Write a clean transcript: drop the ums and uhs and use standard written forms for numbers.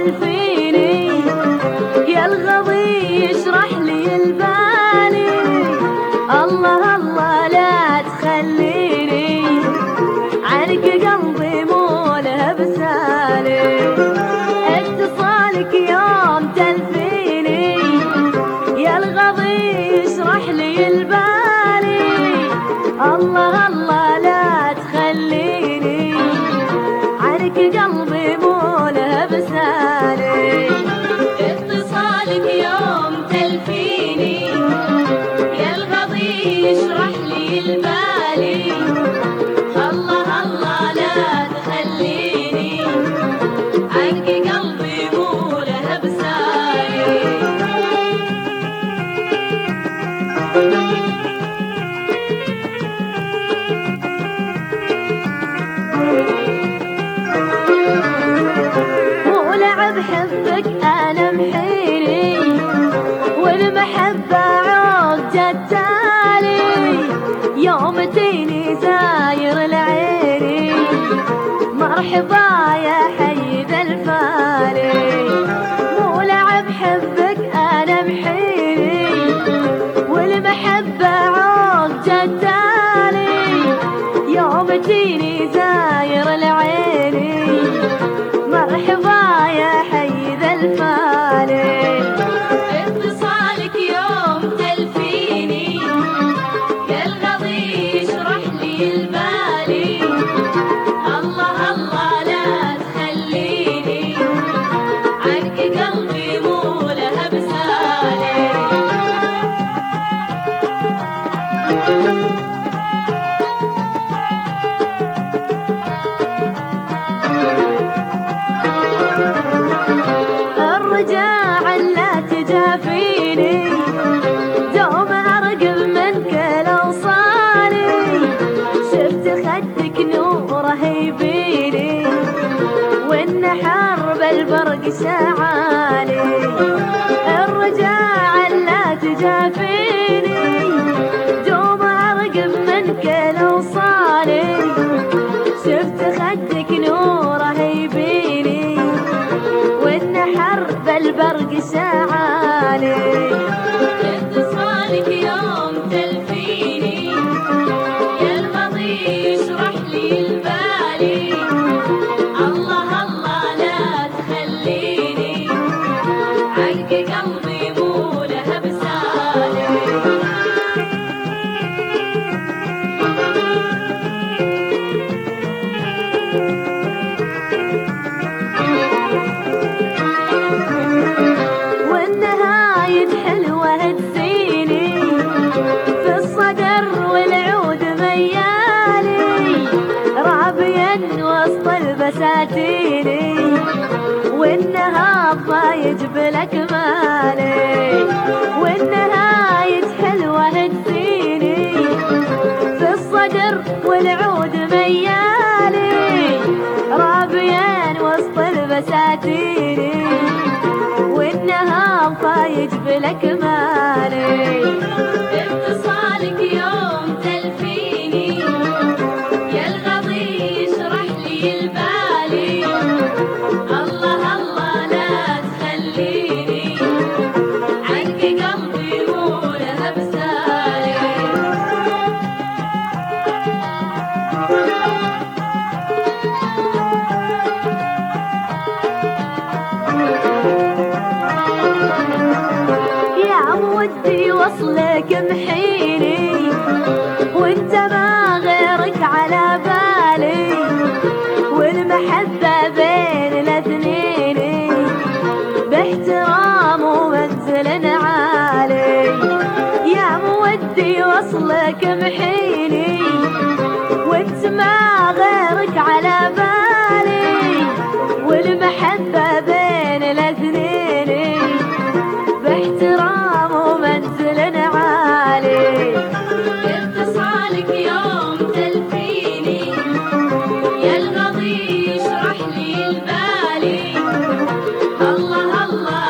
تلفيني، يا الغضي يشرح لي البالي. الله الله لا تخليني عنك قلبي مو له بسالي. اتصالك يوم تلفيني، يا الغضي يشرح لي البالي. الله الله لا تخليني عنك قلبي مو له بسالي. اتصالك يوم تلفيني، يا الغضي يشرح لي البالي. الله الله لا تخليني عنك قلبي مو له بسالي. ولعب حبك انا محيني، والمحبة عود جتالي. يوم تيني زاير العيني، مرحبا يا حي ذا الفالي. ولعب حبك انا محيني، والمحبة عود جتالي. يوم تيني زاير العيني، مرحبا يا حي ذا الفالي. اتصالك يوم تلفيني، يا الغضي يشرح لي البالي. الله الله لا تخليني عنك قلبي مو له بسالي. الرجاع لا تجافيني، دوم ارقب منك لو صالي. شفت خدك نوره يبيني، والنحر بالبرق شعالي. الرجاع لا تجافيني، دوم ارقب منك لو صالي. شفت خدك نوره يبيني، والنحر بالبرق شعالي. اتصالك يوم تلفيني، يا الغضي يشرح لي البالي. الله الله لا تخليني عنك قلبي مو له بسالي. والنهاية حلوة تزيني، في الصدر والعود ميالي. رابيا وسط البساتيني، والنهار ضايج بالاكمالي. والنهاية حلوة تزيني، في الصدر والعود ميالي. رابيا وسط البساتيني، والنهار ضايج بالاكمالي. اتصالك يوم تلفيني، يا الغضي يشرح لي البالي. الله الله لا تخليني عنك قلبي مو له بسالي. يا ودي وصلك محيني، وانت ما غيرك على بالي. والمحبة بين الاثنين، باحترام ومنزل عالي. يا مودي وصلك محيني، وانت ما غيرك على بالي. والمحبة بين الاثنين، باحترام ومنزل عالي. اتصالك يوم تلفيني، يا الغضي يشرح لي البالي. الله الله